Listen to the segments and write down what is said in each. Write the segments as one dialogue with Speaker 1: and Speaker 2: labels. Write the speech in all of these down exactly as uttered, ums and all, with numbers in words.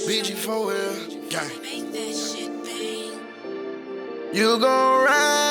Speaker 1: B G four L, gang.
Speaker 2: Make that shit bang.
Speaker 1: You gon' ride.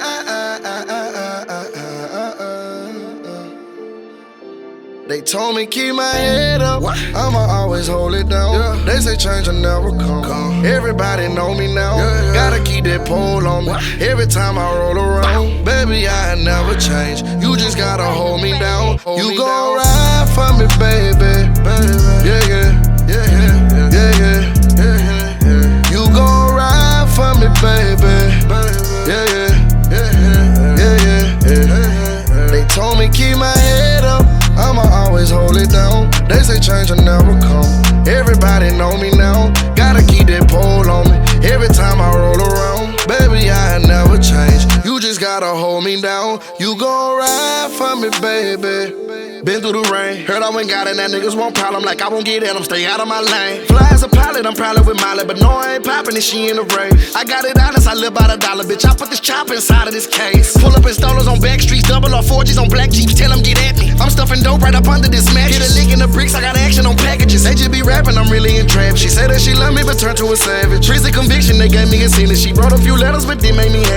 Speaker 1: They told me keep my head up, what? I'ma always hold it down. Yeah. They say change will never come. come. Everybody know me now. Yeah, yeah. Gotta keep that pole on me. What? Every time I roll around, baby, I never change. You just gotta hold me down. Hold you me gon' down. Ride for me, baby. baby. Yeah, yeah, yeah, yeah, yeah, yeah, yeah, yeah, yeah. You gon' ride for me, baby. baby. Yeah, yeah, yeah, yeah, yeah, yeah, yeah, yeah. They told me keep my head up, I'ma always hold it down. They say change will never come. Everybody know me now. Gotta keep that pole on me. Every time I roll around, baby, I never change. You just gotta hold me down. You gon' ride for me, baby. Been through the rain. Heard I went got it, that niggas won't problem. Like I won't get at them, stay out of my lane. Fly as a pilot, I'm probably with Molly, but no, I ain't poppin' and she in the rain. I got it honest, I live by the dollar, bitch. I put this chopper inside of this case. Pull up in strollers on back streets, double or four G's on black Jeeps. Tell them get at me. I'm stuffing dope right up under this mattress. Get a lick in the bricks, I got action on packages. They just be rapping, I'm really in trap. She said that she love me, but turned to a savage. Trees of conviction, they gave me a scene. She wrote a few letters, but they made me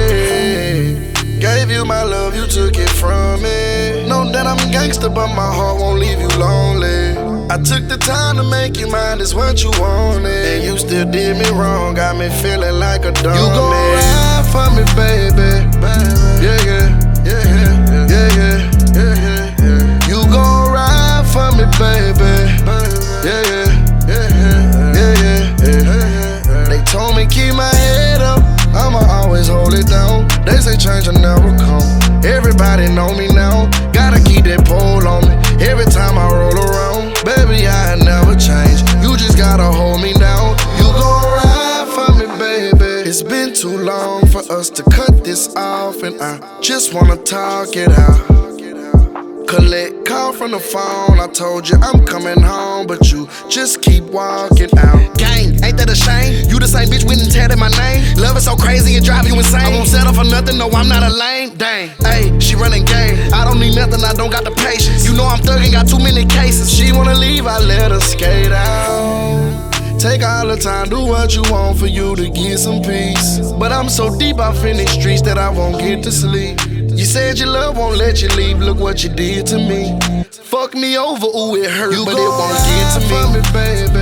Speaker 1: happy. Gave you my love, you took it from me. Know that I'm a gangster, but my heart won't leave you lonely. I took the time to make you mine, it's what you wanted. And you still did me wrong, got me feeling like a dummy. You gon' ride for me, baby. Yeah, yeah, yeah, yeah, yeah, yeah, yeah, yeah. You gon' ride for me, baby. Yeah, yeah, yeah, yeah, yeah, yeah, yeah. They told me keep my head up, I'ma always hold it down. They say change will never come. Everybody know me now. Gotta keep that pole on me. Every time I roll around, baby, I never change. You just gotta hold me down. You gon' ride for me, baby. It's been too long for us to cut this off, and I just wanna talk it out. Collect call from the phone, I told you I'm coming home, but you just keep walking out. Gang, ain't that a shame? You the same bitch went and tatted my name. Love is so crazy it drive you insane. I won't settle for nothing, no I'm not a lame. Dang, ayy, she running game. I don't need nothing, I don't got the patience. You know I'm thugging, got too many cases. She wanna leave, I let her skate out. Take all the time, do what you want for you to get some peace. But I'm so deep off in these streets that I won't get to sleep. You said your love won't let you leave, look what you did to me. Fuck me over, ooh it hurt, you but it won't get to me, me, baby.